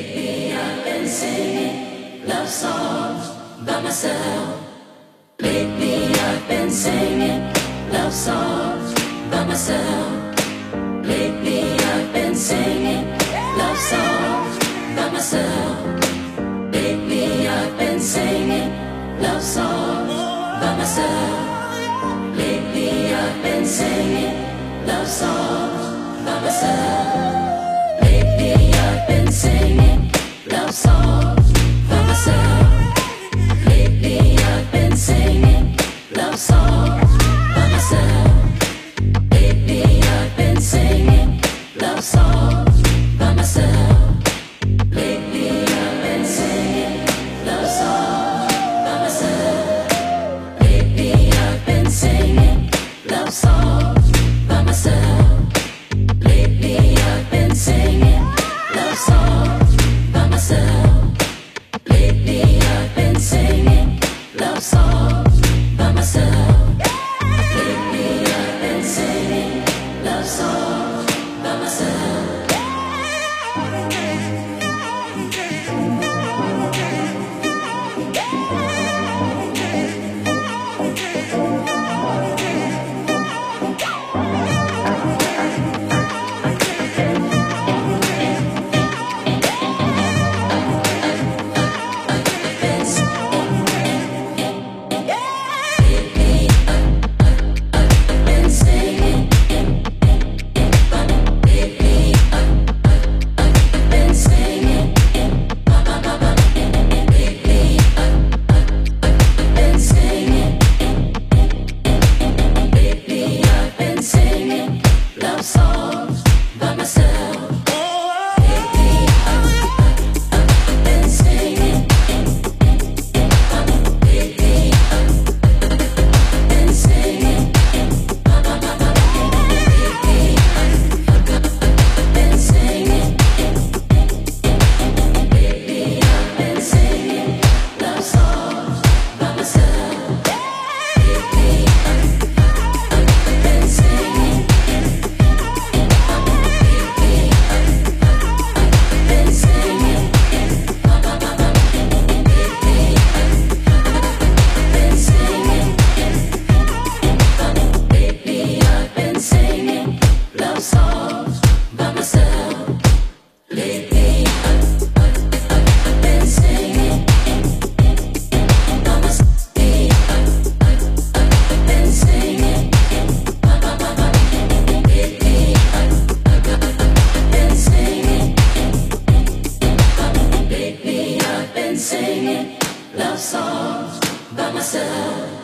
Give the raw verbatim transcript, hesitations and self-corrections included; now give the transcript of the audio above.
Lately I've been singing love songs by myself. Lately I've been singing love songs by myself. Lately I've been singing love songs by myself. Lately I've been singing love songs by myself. Lately I've been singing love songs by myself. Lately I've been singing love songs by myself. Lately I've been singing love songs by myself. Lately I've been singing love songs by myself. Lately I've been singing love songs by myself. Lately I've been singing love songs by myself. Lately I've been singing love songs by myself. Lately I've been singing love songs by myself. Lately I've been singing love songs by myself. Singing love songs by myself.